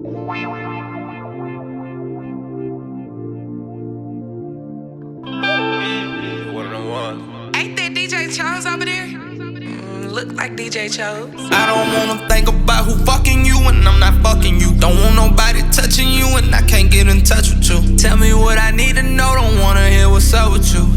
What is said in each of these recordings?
One of them ones. Ain't that DJ Chose over there? Look like DJ Chose. I don't wanna think about who fucking you when I'm not fucking you. Don't want nobody touching you and I can't get in touch with you. Tell me what I need to know, don't wanna hear what's up with you.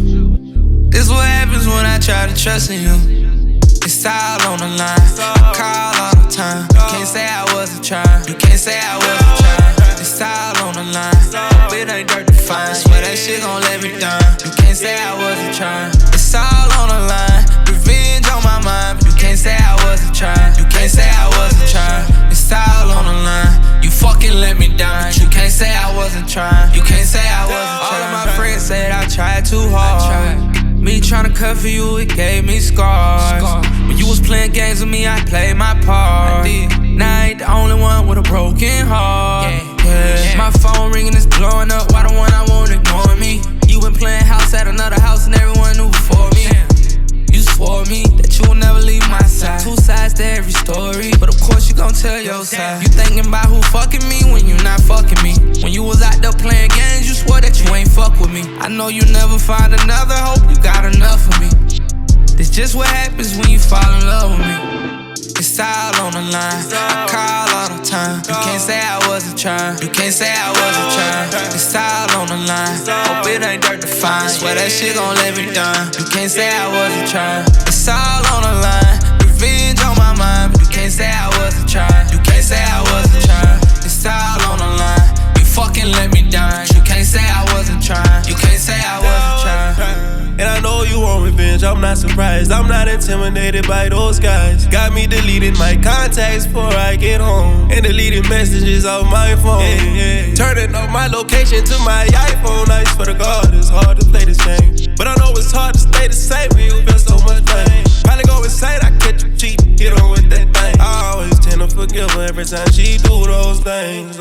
This what happens when I try to trust in you. It's all on the line, I call all the time. You can't say I wasn't trying, you can't say I wasn't trying. It's all on the line, hope it ain't dirt to find. Swear that shit gon' let me down. You can't say I wasn't trying. It's all on the line, revenge on my mind. But you can't say I wasn't trying, you can't say I wasn't trying. It's all on the line, you fucking let me down. But you can't say I wasn't trying, you can't say I wasn't trying. All of my friends said I tried too hard. Me tryna cover you, it gave me scars. When you was playing games with me, I played my part. Now I ain't the only one with a broken heart. Yeah. My phone ringing is blowing up, why the one I want ignoring me? You been playing house at another house and everyone knew before me. You swore me that you would never leave my side. Two sides to every story, but of course you gon' tell your side. You thinking about who fucking me when you not fucking me. When you was out there playing games, you swore that you ain't fuck with me. I know you never find another, hope you got enough of me. This just what happens when you fall in love with me. It's all on the line, I call all the time. You can't say I wasn't trying, you can't say I wasn't trying. It's all on the line, hope it ain't dirt to find. Swear that shit gon' let me down. You can't say I wasn't trying. It's all on the line, revenge on my mind. But you can't say I wasn't trying, you can't say I wasn't trying. It's all on the line, you fucking let me down. You can't say I wasn't trying, you can't say I wasn't trying. And I know you want revenge, I'm not surprised. I'm not intimidated by those guys. Got me deleting my contacts before I get home, and deleting messages off my phone. Turning off my location to my iPhone. I swear to God, it's hard to play this game, but I know it's hard to stay the same when you feel so much pain. Probably go insane, I catch you cheap, hit on with that thing. I always tend to forgive her every time she do those things.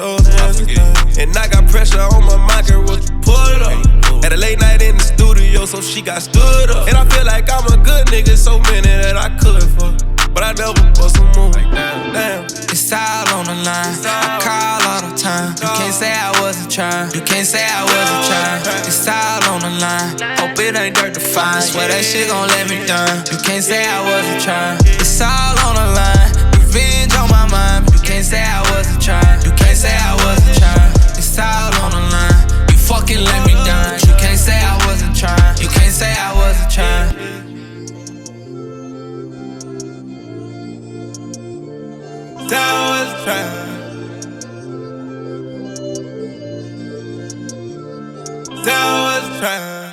And I got pressure on my mind, girl, what you pull it up. At a late night in the studio, so she got stood up. And I feel like I'm a good nigga, so many that I could fuck, but I never bust a move. Damn. It's all on the line, I call all the time. You can't say I wasn't trying, you can't say I wasn't trying. It's all on the line, hope it ain't dirt to find. Swear that shit gon' let me down. You can't say I wasn't trying. It's all on the line, revenge on my mind. But you can't say I wasn't trying, you can't say I wasn't trying. It's all on the line, you fucking let me down. You can't say I wasn't trying, you can't say I wasn't trying. I was trying. I was trying.